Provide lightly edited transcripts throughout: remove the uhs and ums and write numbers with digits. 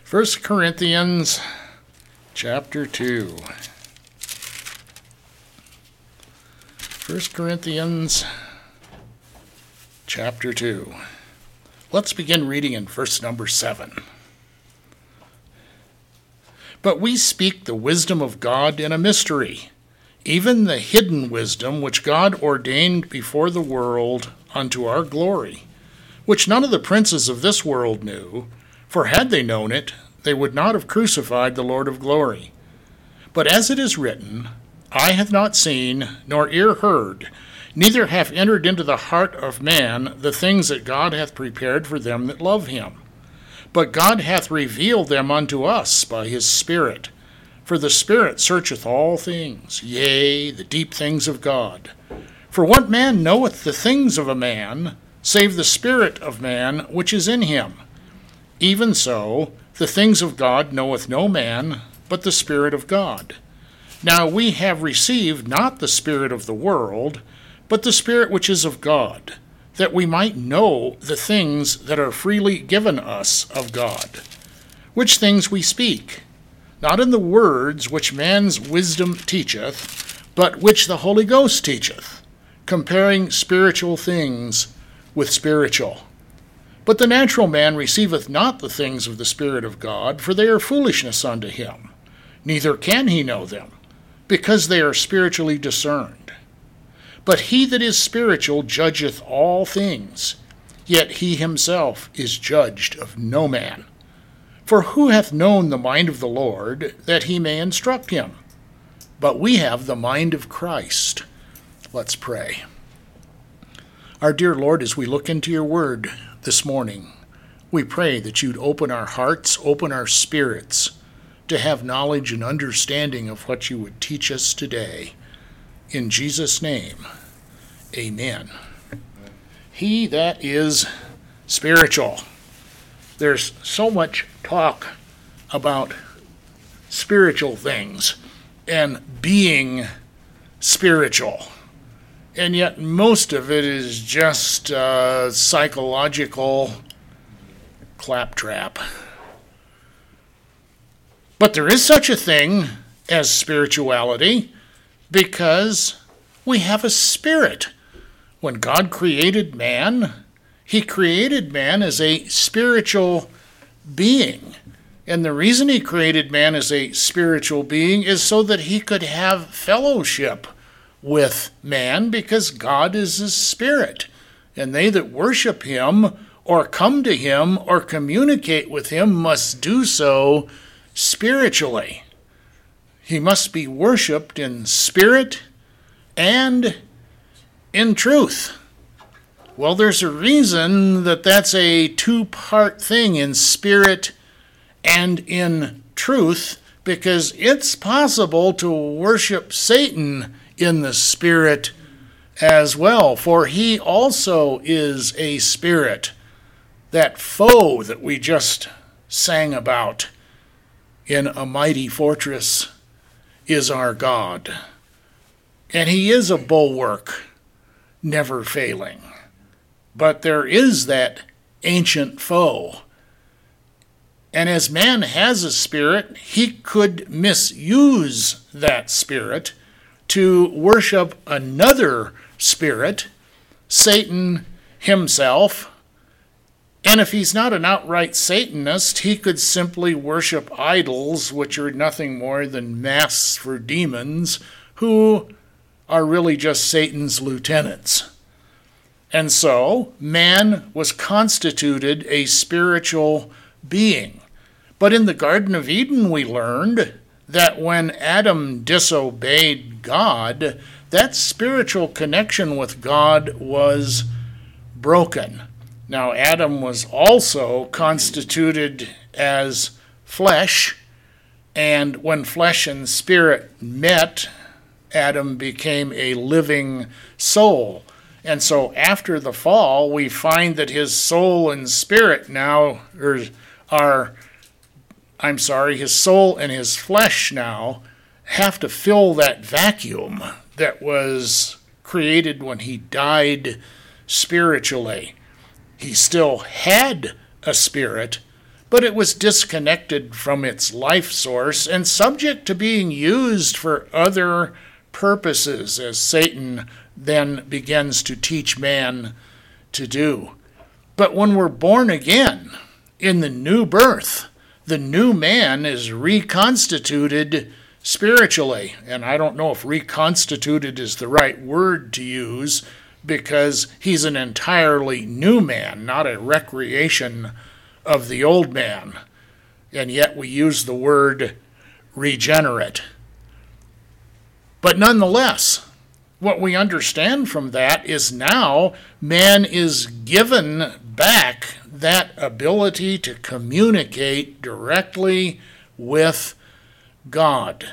1 Corinthians chapter 2. 1 Corinthians chapter 2. Let's begin reading in verse number 7. But we speak the wisdom of God in a mystery, even the hidden wisdom which God ordained before the world unto our glory, which none of the princes of this world knew, for had they known it, they would not have crucified the Lord of glory. But as it is written, Eye hath not seen, nor ear heard, neither hath entered into the heart of man the things that God hath prepared for them that love him. But God hath revealed them unto us by his Spirit. For the Spirit searcheth all things, yea, the deep things of God. For what man knoweth the things of a man, save the spirit of man which is in him? Even so, the things of God knoweth no man, but the Spirit of God. Now we have received not the spirit of the world, but the Spirit which is of God, that we might know the things that are freely given us of God. Which things we speak, not in the words which man's wisdom teacheth, but which the Holy Ghost teacheth, comparing spiritual things with spiritual. But the natural man receiveth not the things of the Spirit of God, for they are foolishness unto him, neither can he know them, because they are spiritually discerned. But he that is spiritual judgeth all things, yet he himself is judged of no man. For who hath known the mind of the Lord, that he may instruct him? But we have the mind of Christ. Let's pray. Our dear Lord, as we look into your word this morning, we pray that you'd open our hearts, open our spirits, to have knowledge and understanding of what you would teach us today. In Jesus' name, amen. He that is spiritual. There's so much talk about spiritual things and being spiritual. And yet most of it is just psychological claptrap. But there is such a thing as spirituality because we have a spirit. When God created man, he created man as a spiritual being. And the reason he created man as a spiritual being is so that he could have fellowship with man, because God is a spirit. And they that worship him or come to him or communicate with him must do so spiritually. He must be worshipped in spirit and in truth. Well, there's a reason that that's a two-part thing, in spirit and in truth, because it's possible to worship Satan in the spirit as well, for he also is a spirit. That foe that we just sang about in A Mighty Fortress is our God. And he is a bulwark, never failing. But there is that ancient foe. And as man has a spirit, he could misuse that spirit to worship another spirit, Satan himself. And if he's not an outright Satanist, he could simply worship idols, which are nothing more than masks for demons, who are really just Satan's lieutenants. And so, man was constituted a spiritual being. But in the Garden of Eden, we learned that when Adam disobeyed God, that spiritual connection with God was broken. Now, Adam was also constituted as flesh, and when flesh and spirit met, Adam became a living soul. And so after the fall, we find that his soul and spirit now his soul and his flesh now have to fill that vacuum that was created when he died spiritually. He still had a spirit, but it was disconnected from its life source and subject to being used for other purposes, as Satan then begins to teach man to do. But when we're born again, in the new birth, the new man is reconstituted spiritually. And I don't know if reconstituted is the right word to use, because he's an entirely new man, not a recreation of the old man. And yet we use the word regenerate. But nonetheless, what we understand from that is now man is given back that ability to communicate directly with God.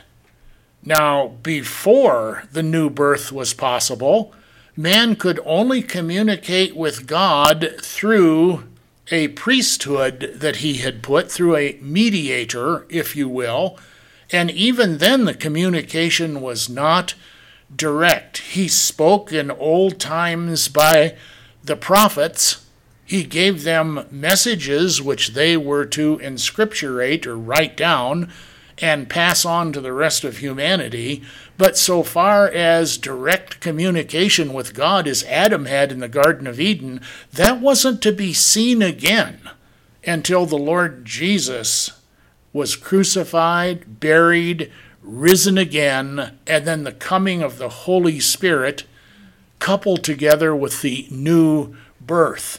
Now, before the new birth was possible, man could only communicate with God through a priesthood that he had put, through a mediator, if you will, and even then the communication was not direct. He spoke in old times by the prophets. He gave them messages which they were to inscripturate or write down and pass on to the rest of humanity. But so far as direct communication with God as Adam had in the Garden of Eden, that wasn't to be seen again until the Lord Jesus was crucified, buried, risen again, and then the coming of the Holy Spirit coupled together with the new birth.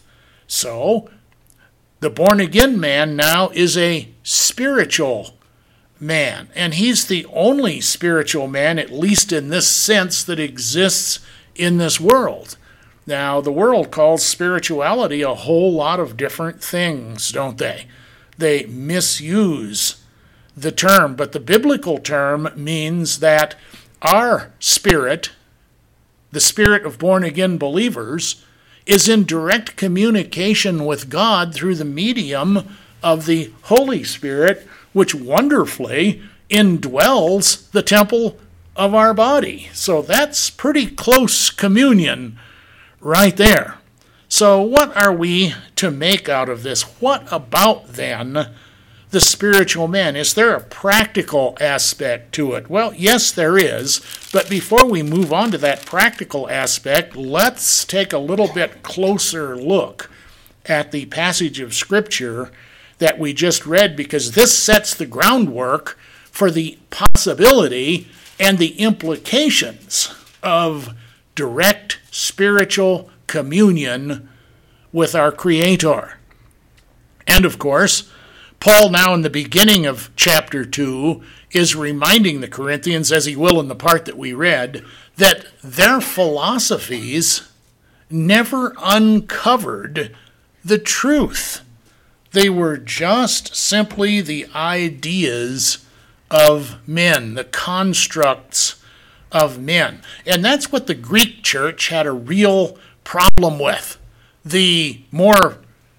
So, the born-again man now is a spiritual man, and he's the only spiritual man, at least in this sense, that exists in this world. Now, the world calls spirituality a whole lot of different things, don't they? They misuse the term, but the biblical term means that our spirit, the spirit of born-again believers, is in direct communication with God through the medium of the Holy Spirit, which wonderfully indwells the temple of our body. So that's pretty close communion right there. So what are we to make out of this? What about then the spiritual man? Is there a practical aspect to it? Well, yes, there is. But before we move on to that practical aspect, let's take a little bit closer look at the passage of Scripture that we just read, because this sets the groundwork for the possibility and the implications of direct spiritual communion with our Creator. And of course, Paul now in the beginning of chapter 2 is reminding the Corinthians, as he will in the part that we read, that their philosophies never uncovered the truth. They were just simply the ideas of men, the constructs of men. And that's what the Greek church had a real problem with. The more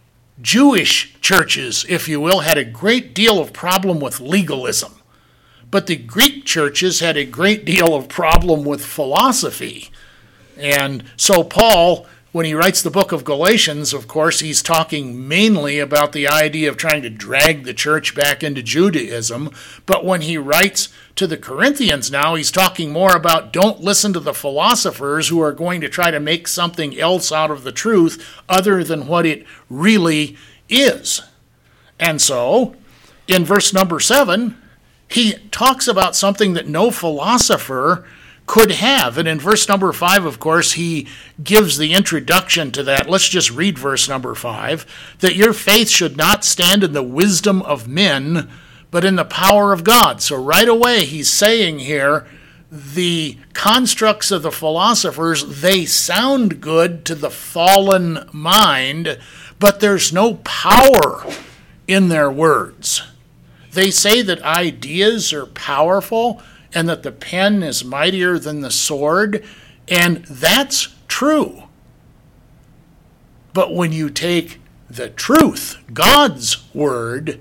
Jewish churches, if you will, had a great deal of problem with legalism. But the Greek churches had a great deal of problem with philosophy. And so Paul, when he writes the book of Galatians, of course, he's talking mainly about the idea of trying to drag the church back into Judaism. But when he writes to the Corinthians now, he's talking more about don't listen to the philosophers who are going to try to make something else out of the truth other than what it really is. And so, in verse number 7, he talks about something that no philosopher could have. And in verse number 5, of course, he gives the introduction to that. Let's just read verse number 5. That your faith should not stand in the wisdom of men, but in the power of God. So right away he's saying here, the constructs of the philosophers, they sound good to the fallen mind, but there's no power in their words. They say that ideas are powerful and that the pen is mightier than the sword, and that's true. But when you take the truth, God's word,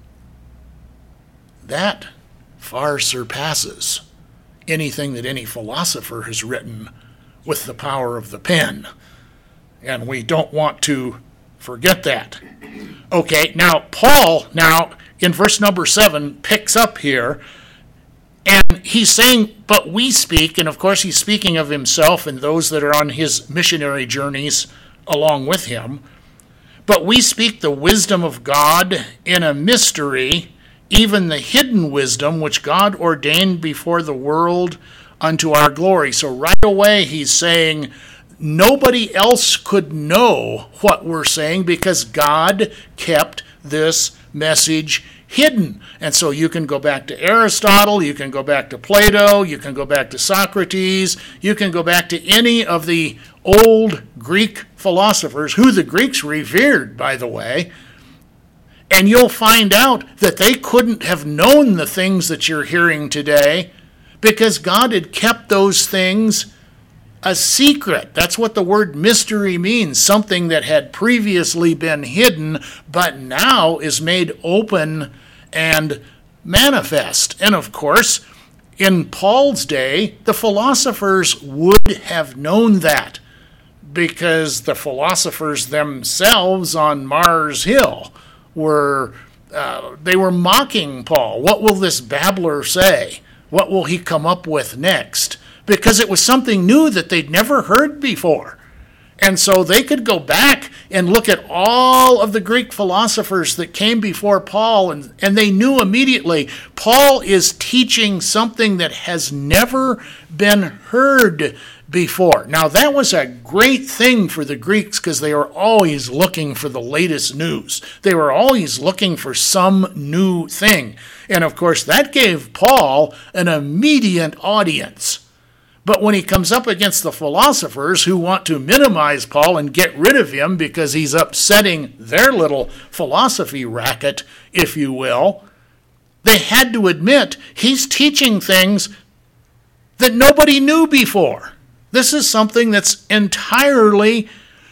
that far surpasses anything that any philosopher has written with the power of the pen. And we don't want to Forget that. Okay, now Paul, in verse number 7, picks up here, and he's saying, but we speak, and of course he's speaking of himself and those that are on his missionary journeys along with him, but we speak the wisdom of God in a mystery, even the hidden wisdom which God ordained before the world unto our glory. So right away he's saying nobody else could know what we're saying because God kept this message hidden. And so you can go back to Aristotle, you can go back to Plato, you can go back to Socrates, you can go back to any of the old Greek philosophers, who the Greeks revered, by the way, and you'll find out that they couldn't have known the things that you're hearing today because God had kept those things a secret. That's what the word mystery means, something that had previously been hidden but now is made open and manifest. And of course, in Paul's day, the philosophers would have known that because the philosophers themselves on Mars Hill were mocking Paul. What will this babbler say? What will he come up with next? Because it was something new that they'd never heard before. And so they could go back and look at all of the Greek philosophers that came before Paul, and they knew immediately Paul is teaching something that has never been heard before. Now, that was a great thing for the Greeks because they were always looking for the latest news. They were always looking for some new thing. And of course, that gave Paul an immediate audience. But when he comes up against the philosophers who want to minimize Paul and get rid of him because he's upsetting their little philosophy racket, if you will, they had to admit he's teaching things that nobody knew before. This is something that's entirely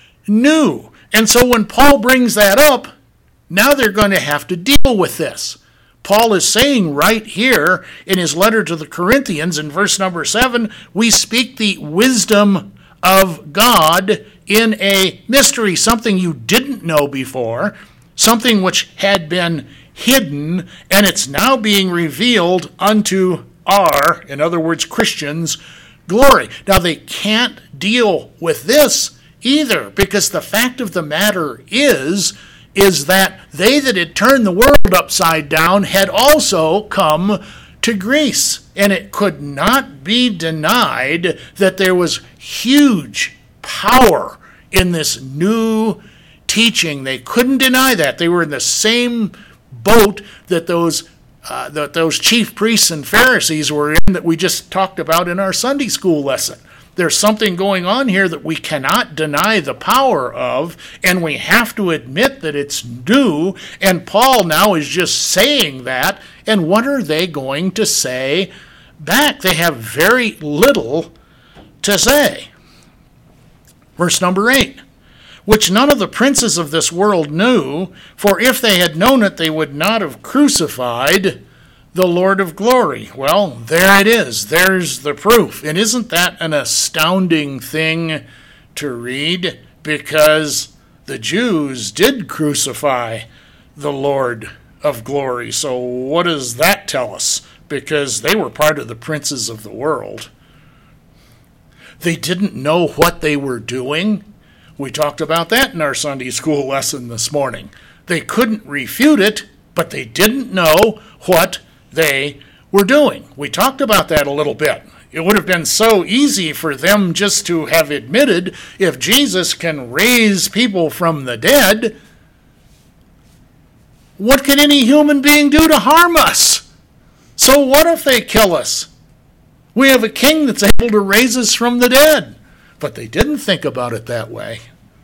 new. And so when Paul brings that up, now they're going to have to deal with this. Paul is saying right here in his letter to the Corinthians in verse number 7, we speak the wisdom of God in a mystery, something you didn't know before, something which had been hidden, and it's now being revealed unto our, in other words, Christians, glory. Now, they can't deal with this either, because the fact of the matter is that they that had turned the world upside down had also come to Greece. And it could not be denied that there was huge power in this new teaching. They couldn't deny that. They were in the same boat that those chief priests and Pharisees were in that we just talked about in our Sunday school lesson. There's something going on here that we cannot deny the power of, and we have to admit that it's new, and Paul now is just saying that, and what are they going to say back? They have very little to say. Verse number 8, which none of the princes of this world knew, for if they had known it, they would not have crucified the Lord of glory. Well, there it is. There's the proof. And isn't that an astounding thing to read? Because the Jews did crucify the Lord of glory. So what does that tell us? Because they were part of the princes of the world. They didn't know what they were doing. We talked about that in our Sunday school lesson this morning. They couldn't refute it, but they didn't know what they were doing. We talked about that a little bit. It would have been so easy for them just to have admitted, if Jesus can raise people from the dead, what can any human being do to harm us? So what if they kill us? We have a king that's able to raise us from the dead. But they didn't think about it that way.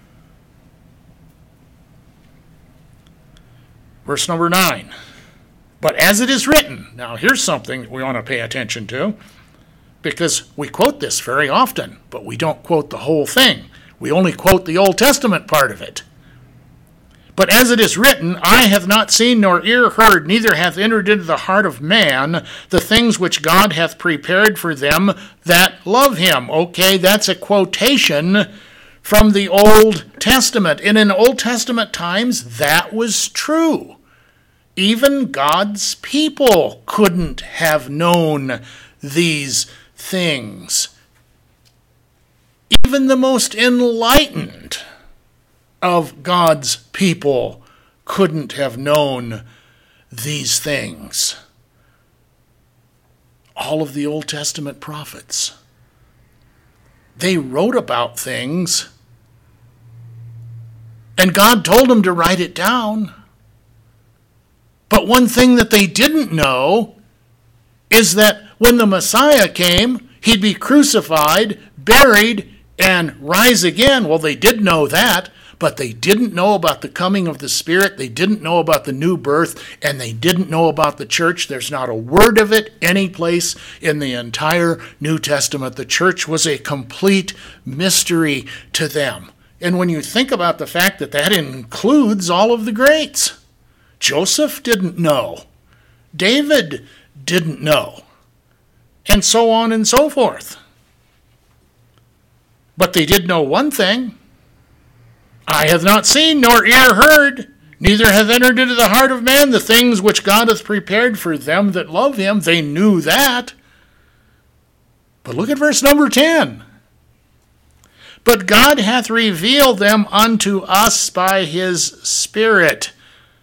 Verse number 9. But as it is written, now here's something we want to pay attention to, because we quote this very often, but we don't quote the whole thing. We only quote the Old Testament part of it. But as it is written, eye hath not seen nor ear heard, neither hath entered into the heart of man the things which God hath prepared for them that love him. Okay, that's a quotation from the Old Testament. And in Old Testament times, that was true. Even God's people couldn't have known these things. Even the most enlightened of God's people couldn't have known these things. All of the Old Testament prophets, they wrote about things, and God told them to write it down. But one thing that they didn't know is that when the Messiah came, he'd be crucified, buried, and rise again. Well, they did know that, but they didn't know about the coming of the Spirit. They didn't know about the new birth, and they didn't know about the church. There's not a word of it any place in the entire New Testament. The church was a complete mystery to them. And when you think about the fact that that includes all of the greats, Joseph didn't know, David didn't know, and so on and so forth. But they did know one thing: eye hath not seen, nor ear heard, neither hath entered into the heart of man the things which God hath prepared for them that love him. They knew that. But look at verse number 10. But God hath revealed them unto us by his Spirit.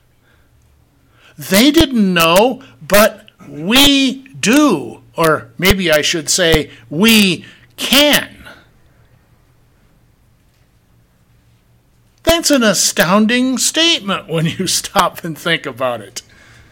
They didn't know, but we do. Or maybe I should say, we can. That's an astounding statement when you stop and think about it.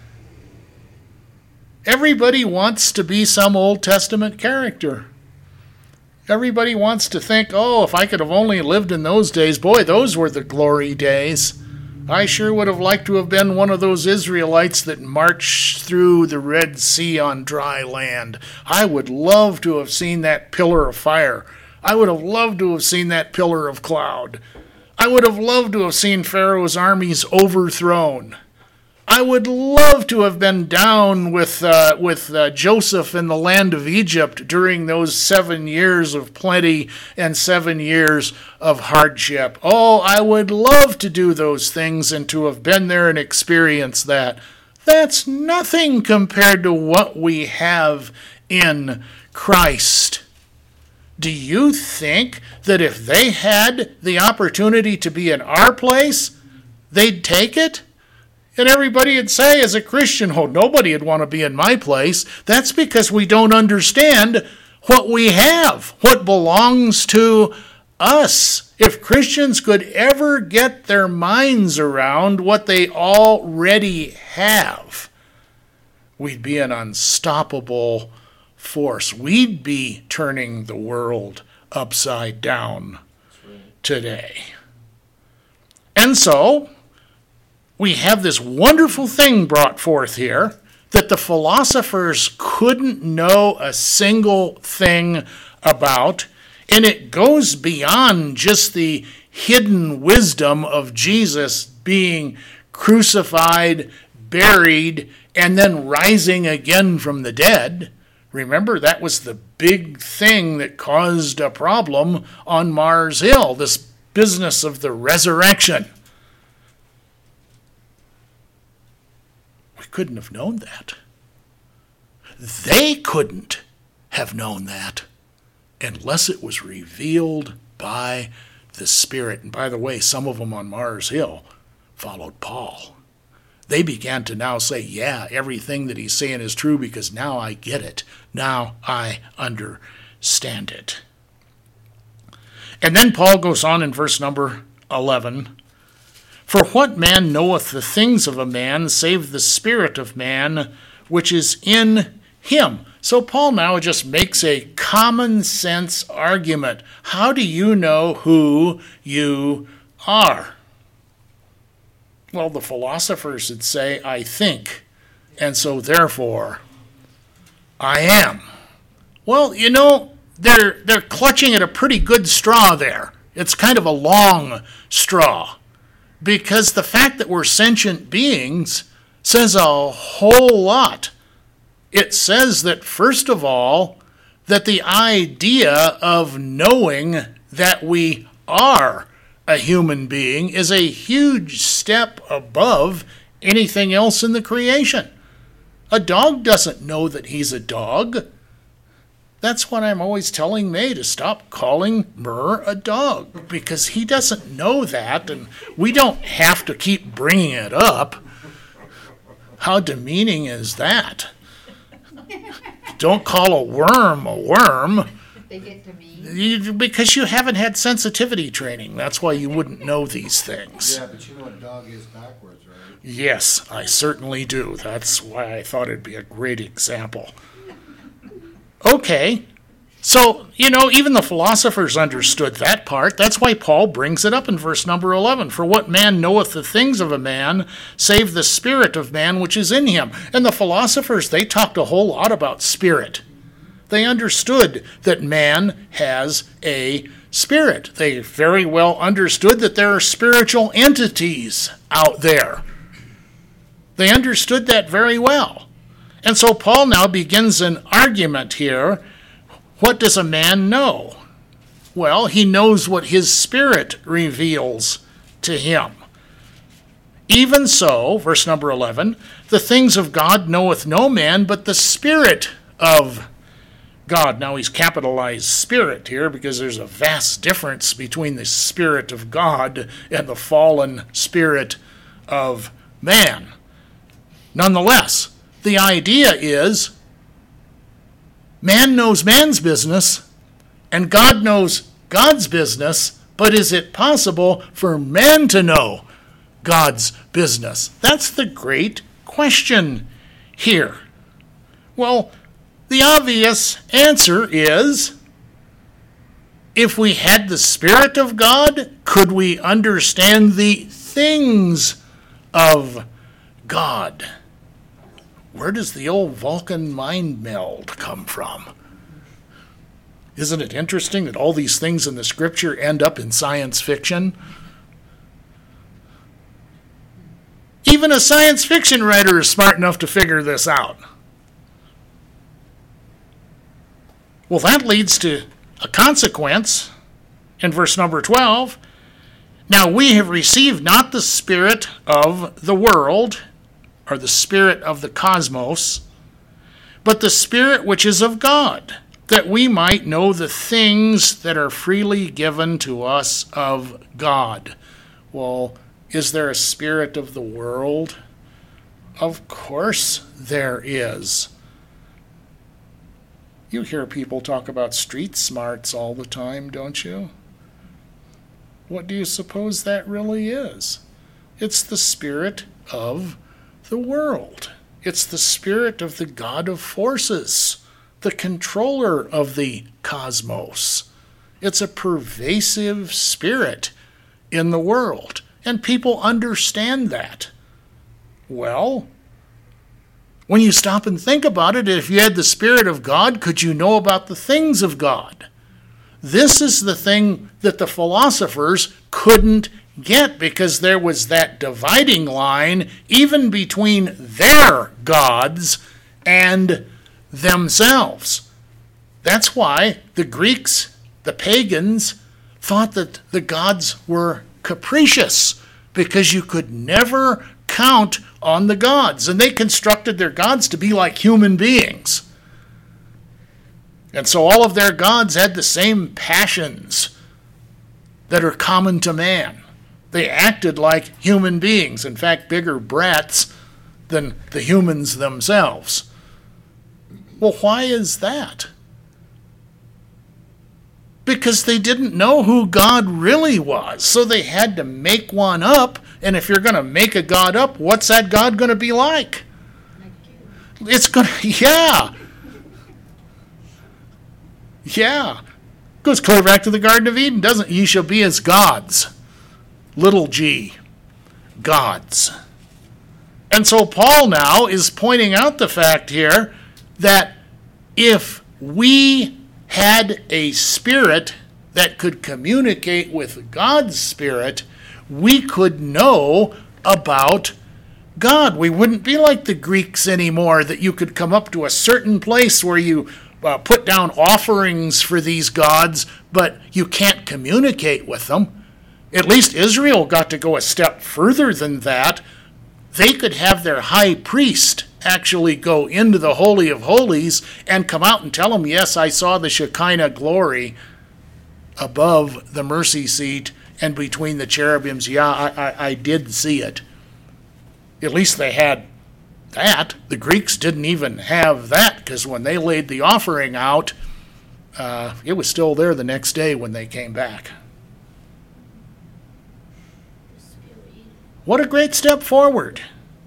Everybody wants to be some Old Testament character. Everybody wants to think, oh, if I could have only lived in those days, boy, those were the glory days. I sure would have liked to have been one of those Israelites that marched through the Red Sea on dry land. I would love to have seen that pillar of fire. I would have loved to have seen that pillar of cloud. I would have loved to have seen Pharaoh's armies overthrown. I would love to have been down with Joseph in the land of Egypt during those 7 years of plenty and 7 years of hardship. Oh, I would love to do those things and to have been there and experienced that. That's nothing compared to what we have in Christ. Do you think that if they had the opportunity to be in our place, they'd take it? And everybody would say, as a Christian, oh, nobody would want to be in my place. That's because we don't understand what we have, what belongs to us. If Christians could ever get their minds around what they already have, we'd be an unstoppable force. We'd be turning the world upside down today. And so we have this wonderful thing brought forth here that the philosophers couldn't know a single thing about, and it goes beyond just the hidden wisdom of Jesus being crucified, buried, and then rising again from the dead. Remember, that was the big thing that caused a problem on Mars Hill, this business of the resurrection. We couldn't have known that. They couldn't have known that unless it was revealed by the Spirit. And by the way, some of them on Mars Hill followed Paul. They began to now say, yeah, everything that he's saying is true because now I get it. Now I understand it. And then Paul goes on in verse number 11. For what man knoweth the things of a man, save the spirit of man, which is in him? So Paul now just makes a common sense argument. How do you know who you are? Well, the philosophers would say, I think, and so therefore I am. Well, you know, they're clutching at a pretty good straw there. It's kind of a long straw, because the fact that we're sentient beings says a whole lot. It says that, first of all, that the idea of knowing that we are a human being is a huge step above anything else in the creation. A dog doesn't know that he's a dog. That's what I'm always telling May, to stop calling Murr a dog, because he doesn't know that, and we don't have to keep bringing it up. How demeaning is that? Don't call a worm a worm. They get demeaned. Because you haven't had sensitivity training. That's why you wouldn't know these things. Yeah, but you know what dog is backwards, right? Yes, I certainly do. That's why I thought it'd be a great example. Okay, so, even the philosophers understood that part. That's why Paul brings it up in verse number 11. For what man knoweth the things of a man, save the spirit of man which is in him? And the philosophers, they talked a whole lot about spirit. They understood that man has a spirit. They very well understood that there are spiritual entities out there. They understood that very well. And so Paul now begins an argument here. What does a man know? Well, he knows what his spirit reveals to him. Even so, verse number 11, the things of God knoweth no man, but the Spirit of God. Now he's capitalized spirit here because there's a vast difference between the Spirit of God and the fallen spirit of man. Nonetheless, the idea is man knows man's business and God knows God's business, but is it possible for man to know God's business? That's the great question here. Well, the obvious answer is, if we had the Spirit of God, could we understand the things of God? Where does the old Vulcan mind meld come from? Isn't it interesting that all these things in the Scripture end up in science fiction? Even a science fiction writer is smart enough to figure this out. Well, that leads to a consequence in verse number 12. Now we have received not the spirit of the world, or the spirit of the cosmos, but the Spirit which is of God, that we might know the things that are freely given to us of God. Well, is there a spirit of the world? Of course there is. You hear people talk about street smarts all the time, don't you? What do you suppose that really is? It's the spirit of the world. It's the spirit of the God of forces, the controller of the cosmos. It's a pervasive spirit in the world, and people understand that. Well, when you stop and think about it, if you had the Spirit of God, could you know about the things of God? This is the thing that the philosophers couldn't get, because there was that dividing line even between their gods and themselves. That's why the Greeks, the pagans, thought that the gods were capricious, because you could never count on the gods, and they constructed their gods to be like human beings. And so all of their gods had the same passions that are common to man. They acted like human beings, in fact, bigger brats than the humans themselves. Well, why is that? Because they didn't know who God really was, so they had to make one up. And if you're going to make a God up, what's that God going to be like? It's going to, yeah. Goes clear back to the Garden of Eden, doesn't it? Ye shall be as gods. Little g. Gods. And so Paul now is pointing out the fact here that if we had a spirit that could communicate with God's Spirit, we could know about God. We wouldn't be like the Greeks anymore, that you could come up to a certain place where you put down offerings for these gods, but you can't communicate with them. At least Israel got to go a step further than that. They could have their high priest actually go into the Holy of Holies and come out and tell them, yes, I saw the Shekinah glory above the mercy seat and between the cherubims. Yeah, I did see it. At least they had that. The Greeks didn't even have that, because when they laid the offering out, it was still there the next day when they came back. What a great step forward.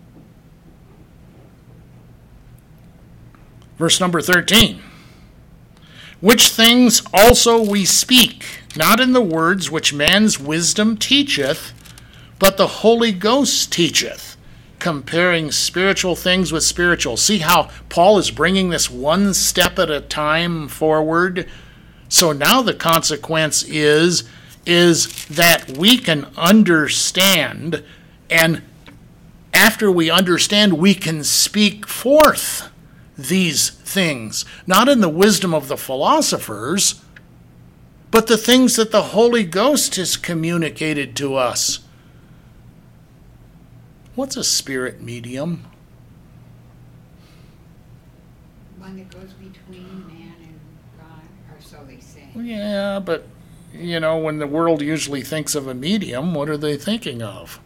Verse number 13. Which things also we speak, not in the words which man's wisdom teacheth, but the Holy Ghost teacheth, comparing spiritual things with spiritual. See how Paul is bringing this one step at a time forward? So now the consequence is that we can understand, and after we understand, we can speak forth these things, not in the wisdom of the philosophers, but the things that the Holy Ghost has communicated to us. What's a spirit medium? One that goes between man and God, or so they say. Yeah, but, when the world usually thinks of a medium, what are they thinking of?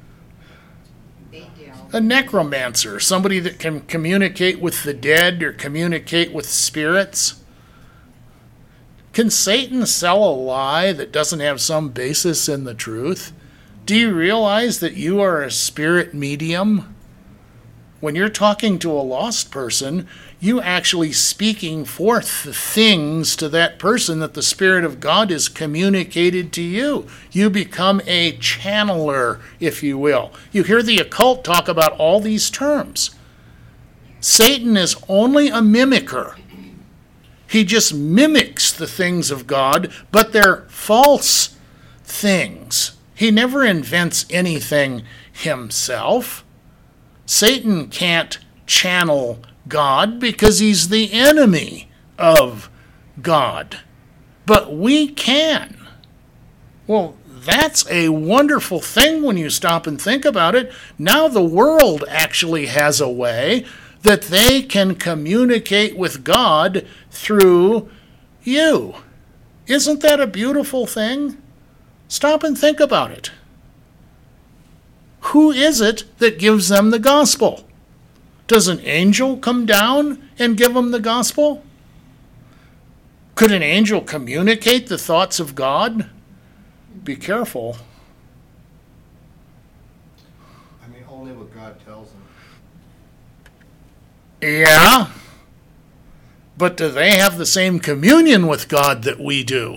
A necromancer, somebody that can communicate with the dead or communicate with spirits. Can Satan sell a lie that doesn't have some basis in the truth? Do you realize that you are a spirit medium? When you're talking to a lost person, you actually speaking forth the things to that person that the Spirit of God has communicated to you. You become a channeler, if you will. You hear the occult talk about all these terms. Satan is only a mimicker. He just mimics the things of God, but they're false things. He never invents anything himself. Satan can't channel God because he's the enemy of God. But we can. Well, that's a wonderful thing when you stop and think about it. Now the world actually has a way that they can communicate with God through you. Isn't that a beautiful thing? Stop and think about it. Who is it that gives them the gospel? Does an angel come down and give them the gospel? Could an angel communicate the thoughts of God? Be careful. I mean, only what God tells them. Yeah. But do they have the same communion with God that we do?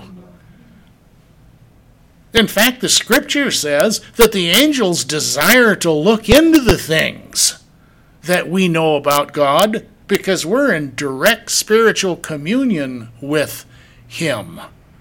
In fact, the scripture says that the angels desire to look into the things that we know about God because we're in direct spiritual communion with Him.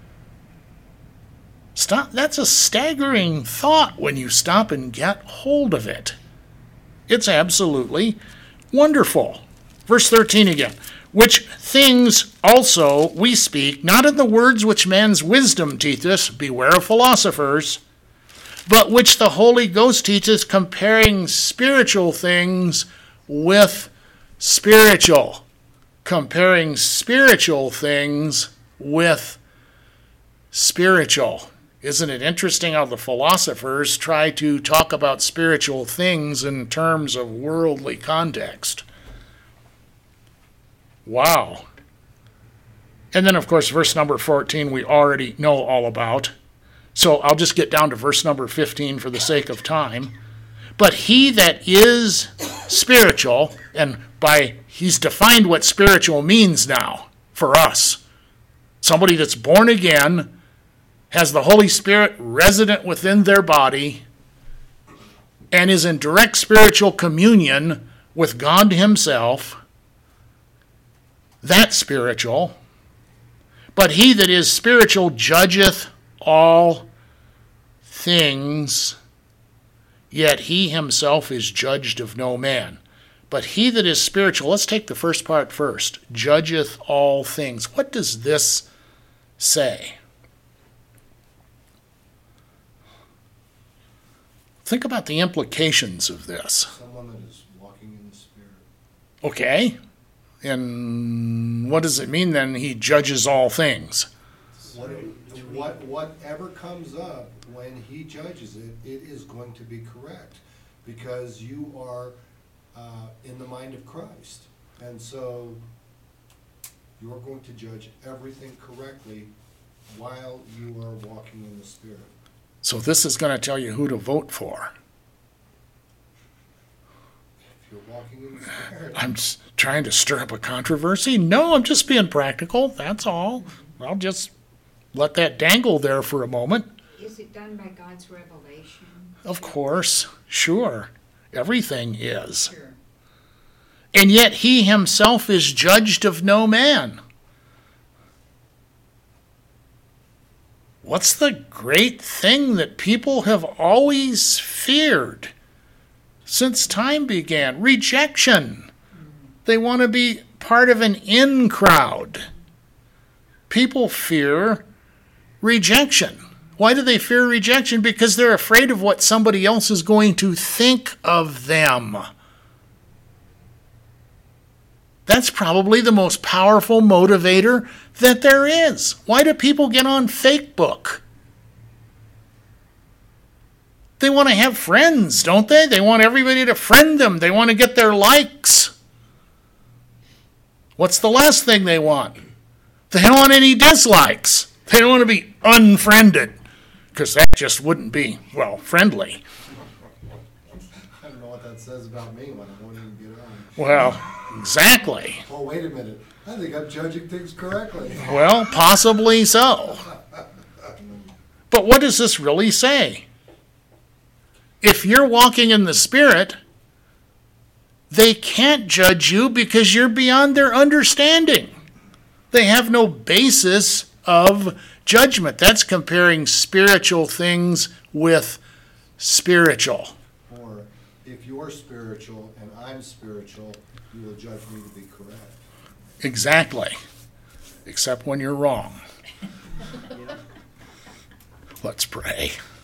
That's a staggering thought when you stop and get hold of it. It's absolutely wonderful. Verse 13 again. Which things also we speak, not in the words which man's wisdom teacheth, beware of philosophers, but which the Holy Ghost teacheth, comparing spiritual things with spiritual. Comparing spiritual things with spiritual. Isn't it interesting how the philosophers try to talk about spiritual things in terms of worldly context? Wow. And then, of course, verse number 14 we already know all about. So I'll just get down to verse number 15 for the sake of time. But he that is spiritual, and he's defined what spiritual means now for us. Somebody that's born again, has the Holy Spirit resident within their body, and is in direct spiritual communion with God Himself. That's spiritual. But he that is spiritual judgeth all things, yet he himself is judged of no man. But he that is spiritual, let's take the first part first, judgeth all things. What does this say? Think about the implications of this. Someone that is walking in the Spirit. Okay. And what does it mean then he judges all things? Whatever comes up when he judges it, it is going to be correct because you are in the mind of Christ. And so you're going to judge everything correctly while you are walking in the Spirit. So this is going to tell you who to vote for. If you're walking in the Spirit. I'm just trying to stir up a controversy? No, I'm just being practical. That's all. I'll just let that dangle there for a moment. Is it done by God's revelation? Of course. Sure. Everything is. Sure. And yet he himself is judged of no man. What's the great thing that people have always feared since time began? Rejection. They want to be part of an in crowd. People fear rejection. Why do they fear rejection? Because they're afraid of what somebody else is going to think of them. That's probably the most powerful motivator that there is. Why do people get on Facebook? They want to have friends, don't they? They want everybody to friend them. They want to get their likes. What's the last thing they want? They don't want any dislikes. They don't want to be unfriended, because that just wouldn't be, well, friendly. I don't know what that says about me when I won't even get on. Well, exactly. Oh, wait a minute. I think I'm judging things correctly. Well, possibly so. But what does this really say? If you're walking in the Spirit, they can't judge you because you're beyond their understanding. They have no basis of judgment. That's comparing spiritual things with spiritual. Or if you're spiritual and I'm spiritual, you will judge me to be correct. Exactly. Except when you're wrong. Let's pray.